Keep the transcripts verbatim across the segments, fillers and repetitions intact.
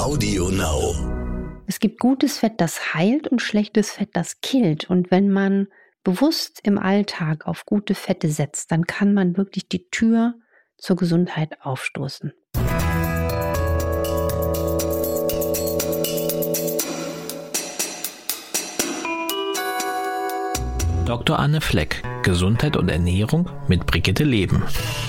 Audio Now. Es gibt gutes Fett, das heilt und schlechtes Fett, das killt. Und wenn man bewusst im Alltag auf gute Fette setzt, dann kann man wirklich die Tür zur Gesundheit aufstoßen. Doktor Anne Fleck, Gesundheit und Ernährung mit Brigitte Leben.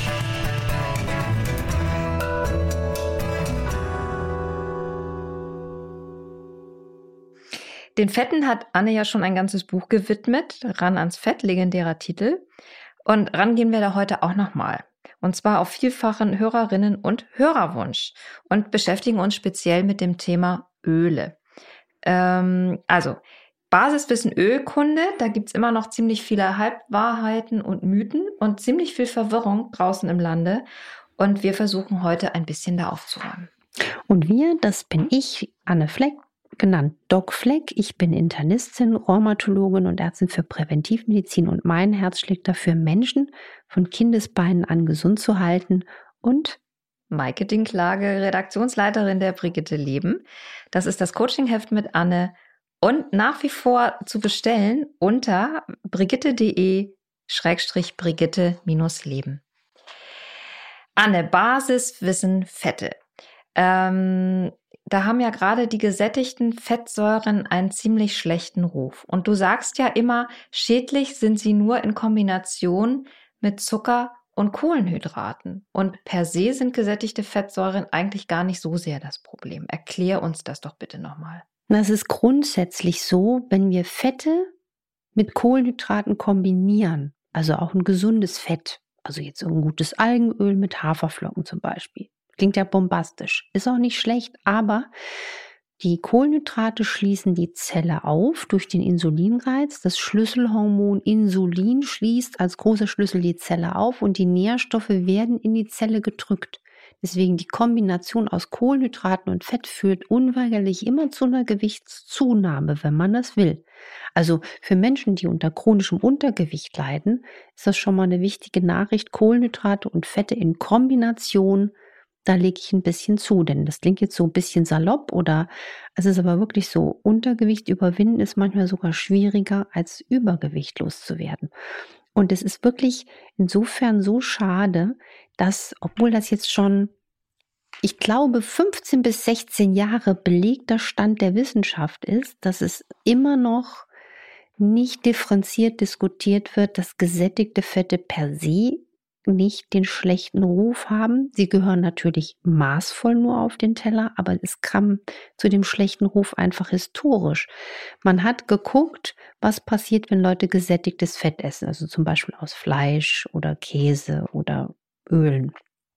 Den Fetten hat Anne ja schon ein ganzes Buch gewidmet, Ran ans Fett, legendärer Titel. Und ran gehen wir da heute auch nochmal. Und zwar auf vielfachen Hörerinnen- und Hörerwunsch. Und beschäftigen uns speziell mit dem Thema Öle. Ähm, also, Basiswissen Ölkunde, da gibt's immer noch ziemlich viele Halbwahrheiten und Mythen und ziemlich viel Verwirrung draußen im Lande. Und wir versuchen heute ein bisschen da aufzuräumen. Und wir, das bin ich, Anne Fleck, genannt Doc Fleck. Ich bin Internistin, Rheumatologin und Ärztin für Präventivmedizin und mein Herz schlägt dafür, Menschen von Kindesbeinen an gesund zu halten. Und Maike Dinklage, Redaktionsleiterin der Brigitte Leben. Das ist das Coachingheft mit Anne und nach wie vor zu bestellen unter brigitte.de schrägstrich Brigitte-Leben. Anne, Basiswissen Fette. Ähm, da haben ja gerade die gesättigten Fettsäuren einen ziemlich schlechten Ruf. Und du sagst ja immer, schädlich sind sie nur in Kombination mit Zucker und Kohlenhydraten. Und per se sind gesättigte Fettsäuren eigentlich gar nicht so sehr das Problem. Erklär uns das doch bitte nochmal. Das ist grundsätzlich so, wenn wir Fette mit Kohlenhydraten kombinieren, also auch ein gesundes Fett, also jetzt so ein gutes Algenöl mit Haferflocken zum Beispiel. Klingt ja bombastisch, ist auch nicht schlecht, aber die Kohlenhydrate schließen die Zelle auf durch den Insulinreiz. Das Schlüsselhormon Insulin schließt als großer Schlüssel die Zelle auf und die Nährstoffe werden in die Zelle gedrückt. Deswegen die Kombination aus Kohlenhydraten und Fett führt unweigerlich immer zu einer Gewichtszunahme, wenn man das will. Also für Menschen, die unter chronischem Untergewicht leiden, ist das schon mal eine wichtige Nachricht. Kohlenhydrate und Fette in Kombination, da lege ich ein bisschen zu, denn das klingt jetzt so ein bisschen salopp oder es ist aber wirklich so, Untergewicht überwinden ist manchmal sogar schwieriger als Übergewicht loszuwerden. Und es ist wirklich insofern so schade, dass, obwohl das jetzt schon, ich glaube, fünfzehn bis sechzehn Jahre belegter Stand der Wissenschaft ist, dass es immer noch nicht differenziert diskutiert wird, dass gesättigte Fette per se nicht den schlechten Ruf haben. Sie gehören natürlich maßvoll nur auf den Teller, aber es kam zu dem schlechten Ruf einfach historisch. Man hat geguckt, was passiert, wenn Leute gesättigtes Fett essen, also zum Beispiel aus Fleisch oder Käse oder Ölen.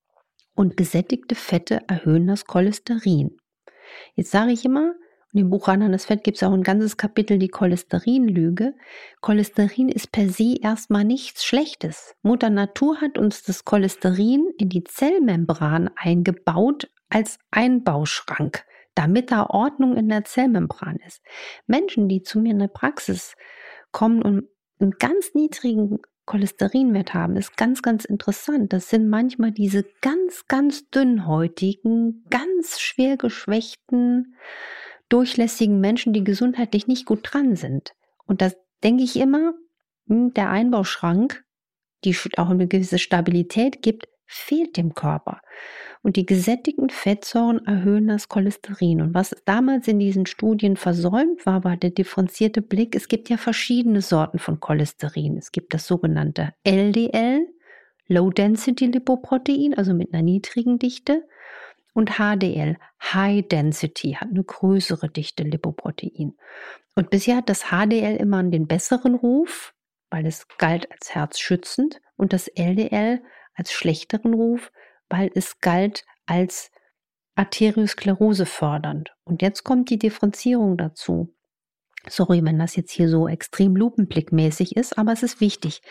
Und gesättigte Fette erhöhen das Cholesterin. Jetzt sage ich immer, und im Buch Ran an das Fett gibt es auch ein ganzes Kapitel, die Cholesterinlüge. Cholesterin ist per se erstmal nichts Schlechtes. Mutter Natur hat uns das Cholesterin in die Zellmembran eingebaut als Einbauschrank, damit da Ordnung in der Zellmembran ist. Menschen, die zu mir in der Praxis kommen und einen ganz niedrigen Cholesterinwert haben, ist ganz, ganz interessant. Das sind manchmal diese ganz, ganz dünnhäutigen, ganz schwer geschwächten, durchlässigen Menschen, die gesundheitlich nicht gut dran sind. Und das denke ich immer, der Einbauschrank, die auch eine gewisse Stabilität gibt, fehlt dem Körper. Und die gesättigten Fettsäuren erhöhen das Cholesterin. Und was damals in diesen Studien versäumt war, war der differenzierte Blick. Es gibt ja verschiedene Sorten von Cholesterin. Es gibt das sogenannte L D L, Low Density Lipoprotein, also mit einer niedrigen Dichte. Und H D L, High Density, hat eine größere Dichte Lipoprotein. Und bisher hat das H D L immer den besseren Ruf, weil es galt als herzschützend, und das L D L als schlechteren Ruf, weil es galt als Arteriosklerose fördernd. Und jetzt kommt die Differenzierung dazu. Sorry, wenn das jetzt hier so extrem lupenblickmäßig ist, aber es ist wichtig.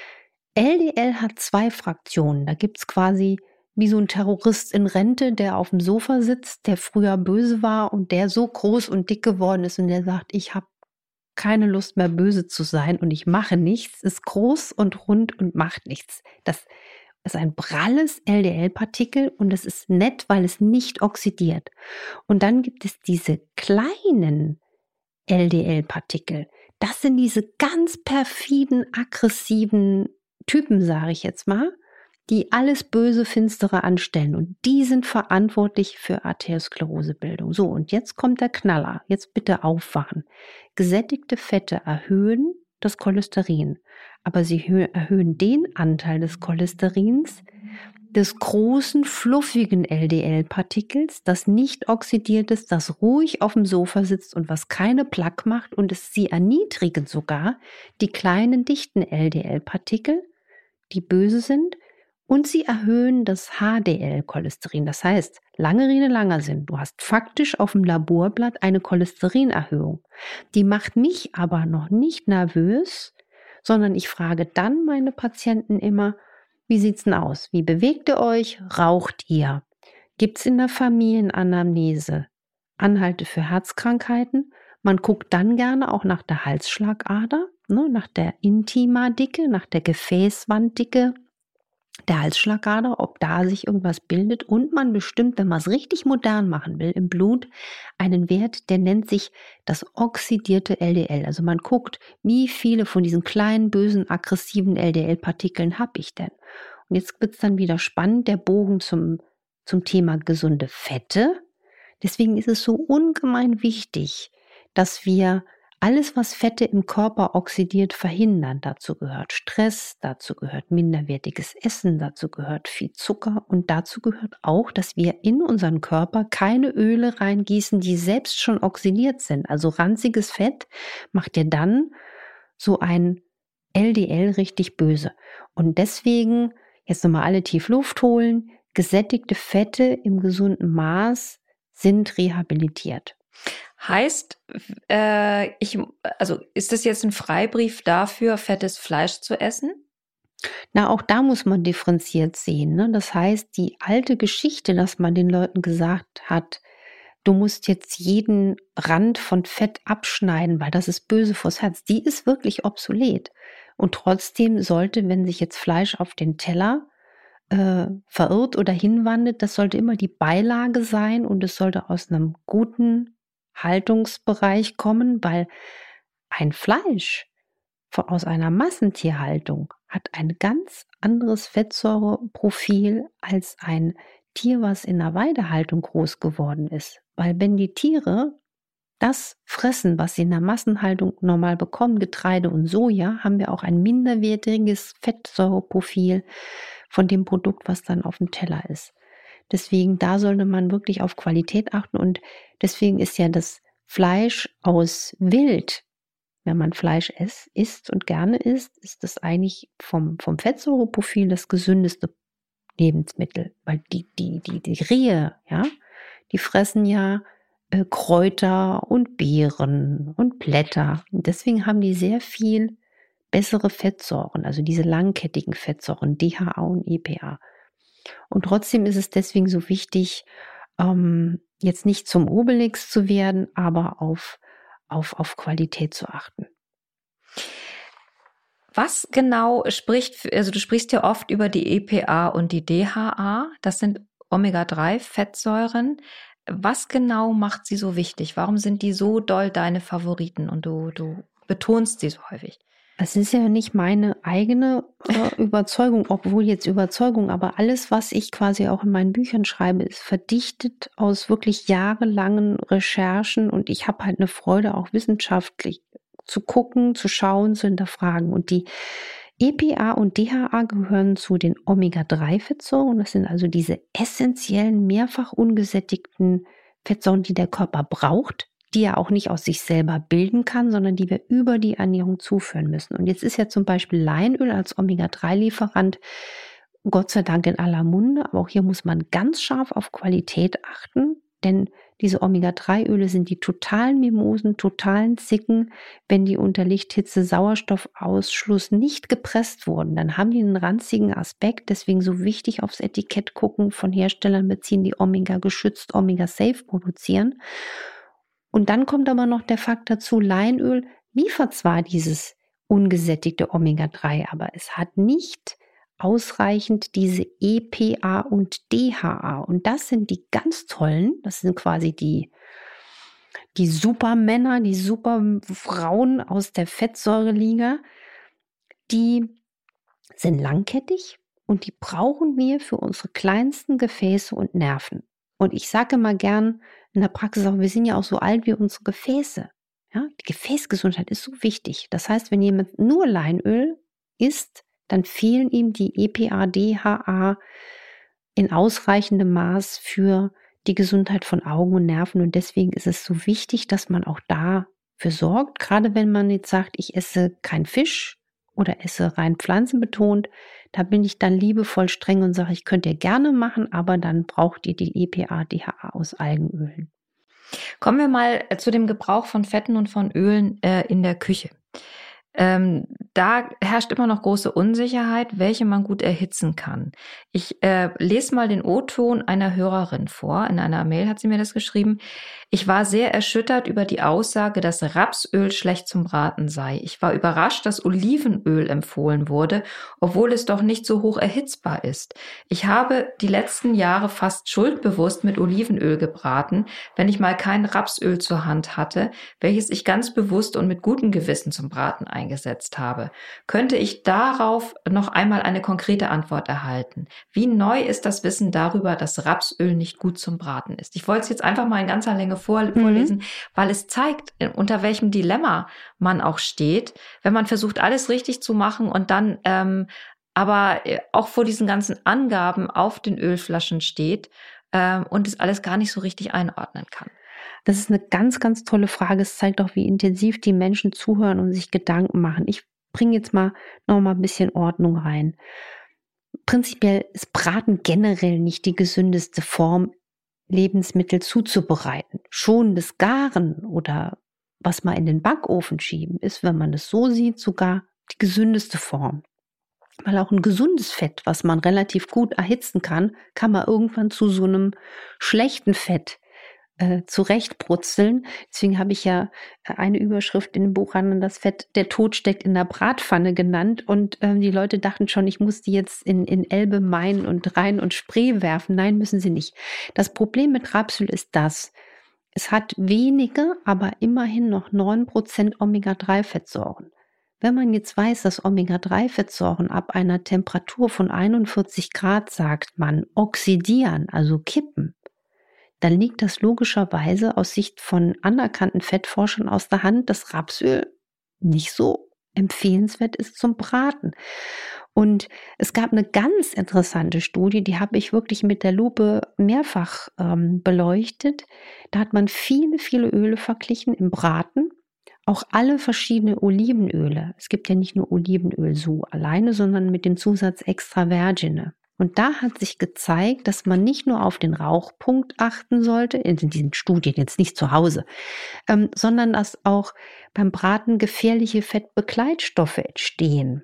L D L hat zwei Fraktionen. Da gibt es quasi wie so ein Terrorist in Rente, der auf dem Sofa sitzt, der früher böse war und der so groß und dick geworden ist und der sagt, ich habe keine Lust mehr böse zu sein und ich mache nichts, ist groß und rund und macht nichts. Das ist ein pralles L D L-Partikel und es ist nett, weil es nicht oxidiert. Und dann gibt es diese kleinen L D L-Partikel. Das sind diese ganz perfiden, aggressiven Typen, sage ich jetzt mal, die alles Böse, Finstere anstellen. Und die sind verantwortlich für Arteriosklerosebildung. So, und jetzt kommt der Knaller. Jetzt bitte aufwachen. Gesättigte Fette erhöhen das Cholesterin, aber sie erhöhen den Anteil des Cholesterins, des großen, fluffigen L D L-Partikels, das nicht oxidiert ist, das ruhig auf dem Sofa sitzt und was keine Plaque macht, und es, sie erniedrigen sogar die kleinen, dichten L D L-Partikel, die böse sind, und sie erhöhen das H D L-Cholesterin. Das heißt, lange Rede, langer Sinn, du hast faktisch auf dem Laborblatt eine Cholesterinerhöhung. Die macht mich aber noch nicht nervös, sondern ich frage dann meine Patienten immer, wie sieht's denn aus? Wie bewegt ihr euch? Raucht ihr? Gibt's in der Familienanamnese Anhalte für Herzkrankheiten? Man guckt dann gerne auch nach der Halsschlagader, ne, nach der Intima-Dicke, nach der Gefäßwanddicke der Halsschlagader, ob da sich irgendwas bildet, und man bestimmt, wenn man es richtig modern machen will, im Blut einen Wert, der nennt sich das oxidierte L D L. Also man guckt, wie viele von diesen kleinen, bösen, aggressiven L D L-Partikeln habe ich denn? Und jetzt wird es dann wieder spannend, der Bogen zum, zum Thema gesunde Fette. Deswegen ist es so ungemein wichtig, dass wir alles, was Fette im Körper oxidiert, verhindern. Dazu gehört Stress, dazu gehört minderwertiges Essen, dazu gehört viel Zucker und dazu gehört auch, dass wir in unseren Körper keine Öle reingießen, die selbst schon oxidiert sind. Also ranziges Fett macht ja dann so ein L D L richtig böse. Und deswegen jetzt nochmal alle tief Luft holen. Gesättigte Fette im gesunden Maß sind rehabilitiert. Heißt, äh, ich, also ist das jetzt ein Freibrief dafür, fettes Fleisch zu essen? Na, auch da muss man differenziert sehen, ne? Das heißt, die alte Geschichte, dass man den Leuten gesagt hat, du musst jetzt jeden Rand von Fett abschneiden, weil das ist böse fürs Herz, die ist wirklich obsolet. Und trotzdem sollte, wenn sich jetzt Fleisch auf den Teller äh, verirrt oder hinwandelt, das sollte immer die Beilage sein und es sollte aus einem guten Haltungsbereich kommen, weil ein Fleisch aus einer Massentierhaltung hat ein ganz anderes Fettsäureprofil als ein Tier, was in einer Weidehaltung groß geworden ist. Weil wenn die Tiere das fressen, was sie in der Massenhaltung normal bekommen, Getreide und Soja, haben wir auch ein minderwertiges Fettsäureprofil von dem Produkt, was dann auf dem Teller ist. Deswegen, da sollte man wirklich auf Qualität achten, und deswegen ist ja das Fleisch aus Wild, wenn man Fleisch isst, isst und gerne isst, ist das eigentlich vom, vom Fettsäureprofil das gesündeste Lebensmittel, weil die, die, die, die Rehe, ja, die fressen ja äh, Kräuter und Beeren und Blätter, und deswegen haben die sehr viel bessere Fettsäuren, also diese langkettigen Fettsäuren, D H A und E P A. Und trotzdem ist es deswegen so wichtig, ähm, jetzt nicht zum Obelix zu werden, aber auf, auf, auf Qualität zu achten. Was genau spricht, für, also du sprichst ja oft über die E P A und die D H A, das sind Omega drei Fettsäuren. Was genau macht sie so wichtig? Warum sind die so doll deine Favoriten und du, du betonst sie so häufig? Es ist ja nicht meine eigene äh, Überzeugung, obwohl jetzt Überzeugung, aber alles, was ich quasi auch in meinen Büchern schreibe, ist verdichtet aus wirklich jahrelangen Recherchen, und ich habe halt eine Freude, auch wissenschaftlich zu gucken, zu schauen, zu hinterfragen. Und die E P A und D H A gehören zu den Omega drei Fettsäuren. Das sind also diese essentiellen, mehrfach ungesättigten Fettsäuren, die der Körper braucht, die er auch nicht aus sich selber bilden kann, sondern die wir über die Ernährung zuführen müssen. Und jetzt ist ja zum Beispiel Leinöl als Omega drei Lieferant Gott sei Dank in aller Munde, aber auch hier muss man ganz scharf auf Qualität achten, denn diese Omega drei Öle sind die totalen Mimosen, totalen Zicken. Wenn die unter Lichthitze, Sauerstoffausschluss nicht gepresst wurden, dann haben die einen ranzigen Aspekt. Deswegen so wichtig aufs Etikett gucken, von Herstellern beziehen, die Omega geschützt, Omega safe produzieren. Und dann kommt aber noch der Fakt dazu, Leinöl liefert zwar dieses ungesättigte Omega drei, aber es hat nicht ausreichend diese E P A und D H A. Und das sind die ganz tollen, das sind quasi die, die Supermänner, die Superfrauen aus der Fettsäureliga. Die sind langkettig und die brauchen wir für unsere kleinsten Gefäße und Nerven. Und ich sage immer gern in der Praxis auch, wir sind ja auch so alt wie unsere Gefäße. Ja, die Gefäßgesundheit ist so wichtig. Das heißt, wenn jemand nur Leinöl isst, dann fehlen ihm die E P A, D H A in ausreichendem Maß für die Gesundheit von Augen und Nerven. Und deswegen ist es so wichtig, dass man auch dafür sorgt, gerade wenn man jetzt sagt, ich esse kein Fisch oder esse rein pflanzenbetont, da bin ich dann liebevoll streng und sage, ich könnt ihr gerne machen, aber dann braucht ihr die E P A, D H A aus Algenölen. Kommen wir mal zu dem Gebrauch von Fetten und von Ölen äh, in der Küche. Ähm, da herrscht immer noch große Unsicherheit, welche man gut erhitzen kann. Ich äh, lese mal den O-Ton einer Hörerin vor. In einer Mail hat sie mir das geschrieben. Ich war sehr erschüttert über die Aussage, dass Rapsöl schlecht zum Braten sei. Ich war überrascht, dass Olivenöl empfohlen wurde, obwohl es doch nicht so hoch erhitzbar ist. Ich habe die letzten Jahre fast schuldbewusst mit Olivenöl gebraten, wenn ich mal kein Rapsöl zur Hand hatte, welches ich ganz bewusst und mit gutem Gewissen zum Braten eingesetzt habe. Könnte ich darauf noch einmal eine konkrete Antwort erhalten? Wie neu ist das Wissen darüber, dass Rapsöl nicht gut zum Braten ist? Ich wollte es jetzt einfach mal in ganzer Länge vor, vorlesen, mhm. weil es zeigt, unter welchem Dilemma man auch steht, wenn man versucht, alles richtig zu machen und dann ähm, aber auch vor diesen ganzen Angaben auf den Ölflaschen steht ähm, und es alles gar nicht so richtig einordnen kann. Das ist eine ganz, ganz tolle Frage. Es zeigt auch, wie intensiv die Menschen zuhören und sich Gedanken machen. Ich bringe jetzt mal noch mal ein bisschen Ordnung rein. Prinzipiell ist Braten generell nicht die gesündeste Form, Lebensmittel zuzubereiten. Schonendes Garen oder was mal in den Backofen schieben ist, wenn man es so sieht, sogar die gesündeste Form. Weil auch ein gesundes Fett, was man relativ gut erhitzen kann, kann man irgendwann zu so einem schlechten Fett äh, zurechtbrutzeln. Deswegen habe ich ja eine Überschrift in dem Buch an, das Fett, der Tod steckt in der Bratpfanne genannt. Und äh, die Leute dachten schon, ich muss die jetzt in, in Elbe, Main und Rhein und Spree werfen. Nein, müssen sie nicht. Das Problem mit Rapsöl ist das: Es hat wenige, aber immerhin noch neun Prozent Omega drei Fettsäuren. Wenn man jetzt weiß, dass Omega drei Fettsäuren ab einer Temperatur von einundvierzig Grad, sagt man, oxidieren, also kippen, dann liegt das logischerweise aus Sicht von anerkannten Fettforschern aus der Hand, dass Rapsöl nicht so empfehlenswert ist zum Braten. Und es gab eine ganz interessante Studie, die habe ich wirklich mit der Lupe mehrfach ähm, beleuchtet. Da hat man viele, viele Öle verglichen im Braten. Auch alle verschiedene Olivenöle. Es gibt ja nicht nur Olivenöl so alleine, sondern mit dem Zusatz extra vergine. Und da hat sich gezeigt, dass man nicht nur auf den Rauchpunkt achten sollte, in diesen Studien jetzt nicht zu Hause, ähm, sondern dass auch beim Braten gefährliche Fettbegleitstoffe entstehen.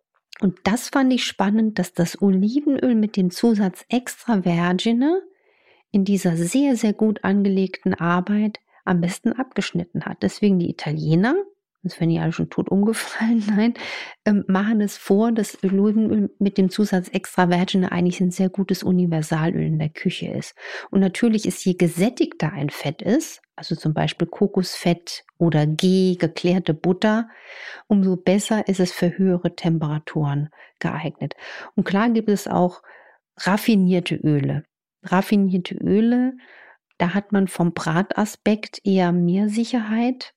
Und das fand ich spannend, dass das Olivenöl mit dem Zusatz extra vergine in dieser sehr, sehr gut angelegten Arbeit am besten abgeschnitten hat. Deswegen die Italiener, das werden die alle schon tot umgefallen, nein, ähm, machen es vor, dass Olivenöl mit dem Zusatz extra vergine eigentlich ein sehr gutes Universalöl in der Küche ist. Und natürlich ist, je gesättigter ein Fett ist, also zum Beispiel Kokosfett oder Ghee, geklärte Butter, umso besser ist es für höhere Temperaturen geeignet. Und klar gibt es auch raffinierte Öle. Raffinierte Öle, da hat man vom Brataspekt eher mehr Sicherheit.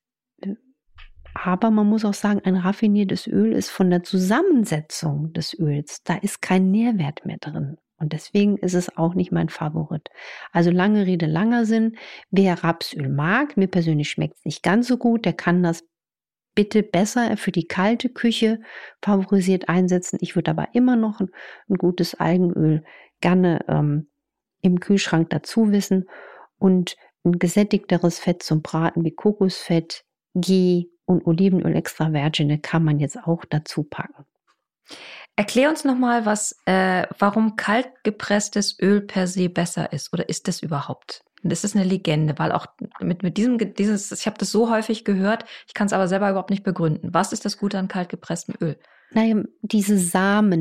Aber man muss auch sagen, ein raffiniertes Öl ist von der Zusammensetzung des Öls, da ist kein Nährwert mehr drin. Und deswegen ist es auch nicht mein Favorit. Also lange Rede, langer Sinn. Wer Rapsöl mag, mir persönlich schmeckt es nicht ganz so gut, der kann das bitte besser für die kalte Küche favorisiert einsetzen. Ich würde aber immer noch ein, ein gutes Algenöl gerne ähm, im Kühlschrank dazu wissen. Und ein gesättigteres Fett zum Braten wie Kokosfett, Ghee und Olivenöl extra vergine kann man jetzt auch dazu packen. Erklär uns nochmal, was, äh, warum kalt gepresstes Öl per se besser ist. Oder ist das überhaupt? Das ist eine Legende, weil auch mit, mit diesem, dieses, ich habe das so häufig gehört, ich kann es aber selber überhaupt nicht begründen. Was ist das Gute an kalt gepresstem Öl? Naja, diese Samen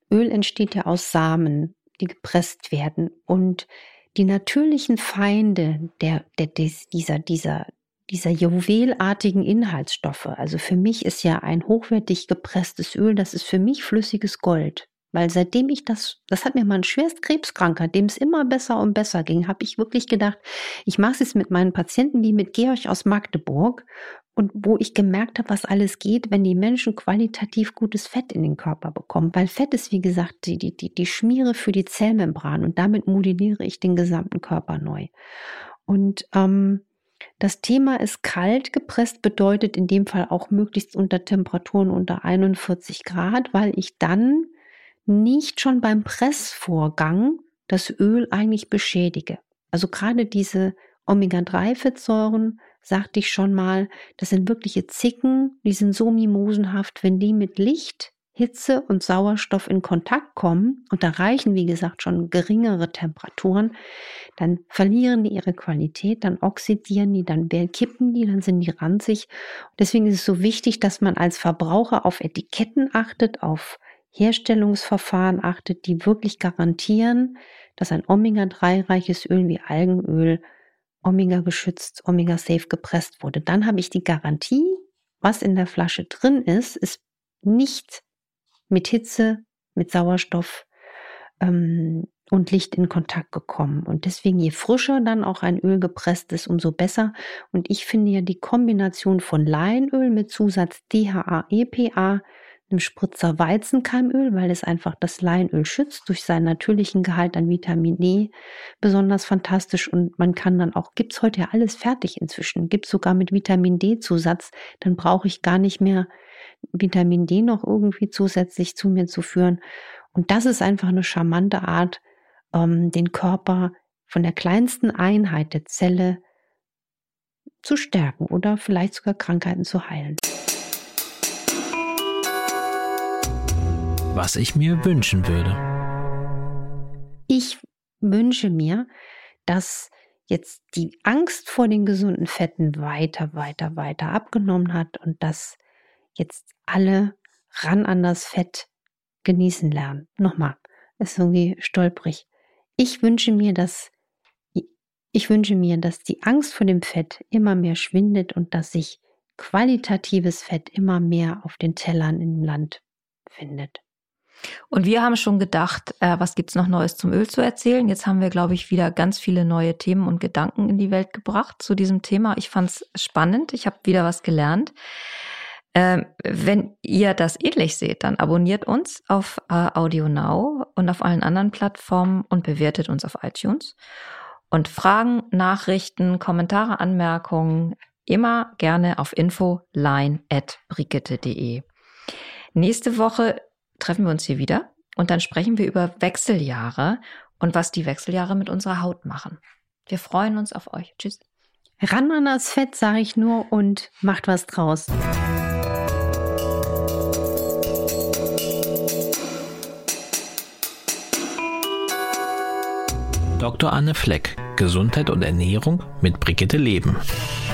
Öl entsteht ja aus Samen, die gepresst werden. Und die natürlichen Feinde der, der, dieser, dieser, dieser juwelartigen Inhaltsstoffe, also für mich ist ja ein hochwertig gepresstes Öl, das ist für mich flüssiges Gold. Weil seitdem ich das, das hat mir mal ein schwerst Krebskranker, dem es immer besser und besser ging, habe ich wirklich gedacht, ich mache es jetzt mit meinen Patienten wie mit Georg aus Magdeburg und wo ich gemerkt habe, was alles geht, wenn die Menschen qualitativ gutes Fett in den Körper bekommen. Weil Fett ist, wie gesagt, die, die, die, die Schmiere für die Zellmembran und damit modelliere ich den gesamten Körper neu. Und ähm, das Thema ist kalt gepresst, bedeutet in dem Fall auch möglichst unter Temperaturen unter einundvierzig Grad, weil ich dann nicht schon beim Pressvorgang das Öl eigentlich beschädige. Also gerade diese Omega drei Fettsäuren, sagte ich schon mal, das sind wirkliche Zicken, die sind so mimosenhaft, wenn die mit Licht, Hitze und Sauerstoff in Kontakt kommen, und da reichen, wie gesagt, schon geringere Temperaturen, dann verlieren die ihre Qualität, dann oxidieren die, dann kippen die, dann sind die ranzig. Deswegen ist es so wichtig, dass man als Verbraucher auf Etiketten achtet, auf Herstellungsverfahren achtet, die wirklich garantieren, dass ein Omega drei reiches Öl wie Algenöl Omega geschützt, Omega safe gepresst wurde. Dann habe ich die Garantie, was in der Flasche drin ist, ist nicht mit Hitze, mit Sauerstoff ähm, und Licht in Kontakt gekommen. Und deswegen, je frischer dann auch ein Öl gepresst ist, umso besser. Und ich finde ja die Kombination von Leinöl mit Zusatz D H A E P A, einem Spritzer Weizenkeimöl, weil es einfach das Leinöl schützt durch seinen natürlichen Gehalt an Vitamin D, besonders fantastisch. Und man kann dann auch, gibt's heute ja alles fertig inzwischen, gibt's sogar mit Vitamin D Zusatz, dann brauche ich gar nicht mehr Vitamin D noch irgendwie zusätzlich zu mir zu führen. Und das ist einfach eine charmante Art, ähm, den Körper von der kleinsten Einheit der Zelle zu stärken oder vielleicht sogar Krankheiten zu heilen. Was ich mir wünschen würde. Ich wünsche mir, dass jetzt die Angst vor den gesunden Fetten weiter, weiter, weiter abgenommen hat und dass jetzt alle ran an das Fett genießen lernen. Nochmal, ist irgendwie stolprig. Ich wünsche mir, dass ich wünsche mir, dass die Angst vor dem Fett immer mehr schwindet und dass sich qualitatives Fett immer mehr auf den Tellern im Land findet. Und wir haben schon gedacht, äh, was gibt's noch Neues zum Öl zu erzählen? Jetzt haben wir, glaube ich, wieder ganz viele neue Themen und Gedanken in die Welt gebracht zu diesem Thema. Ich fand's spannend. Ich habe wieder was gelernt. Ähm, wenn ihr das ähnlich seht, dann abonniert uns auf äh, Audio Now und auf allen anderen Plattformen und bewertet uns auf iTunes. Und Fragen, Nachrichten, Kommentare, Anmerkungen immer gerne auf infoline at brigitte punkt de. Nächste Woche treffen wir uns hier wieder und dann sprechen wir über Wechseljahre und was die Wechseljahre mit unserer Haut machen. Wir freuen uns auf euch. Tschüss. Ran an das Fett, sage ich nur, und macht was draus. Doktor Anne Fleck, Gesundheit und Ernährung mit Brigitte Leben.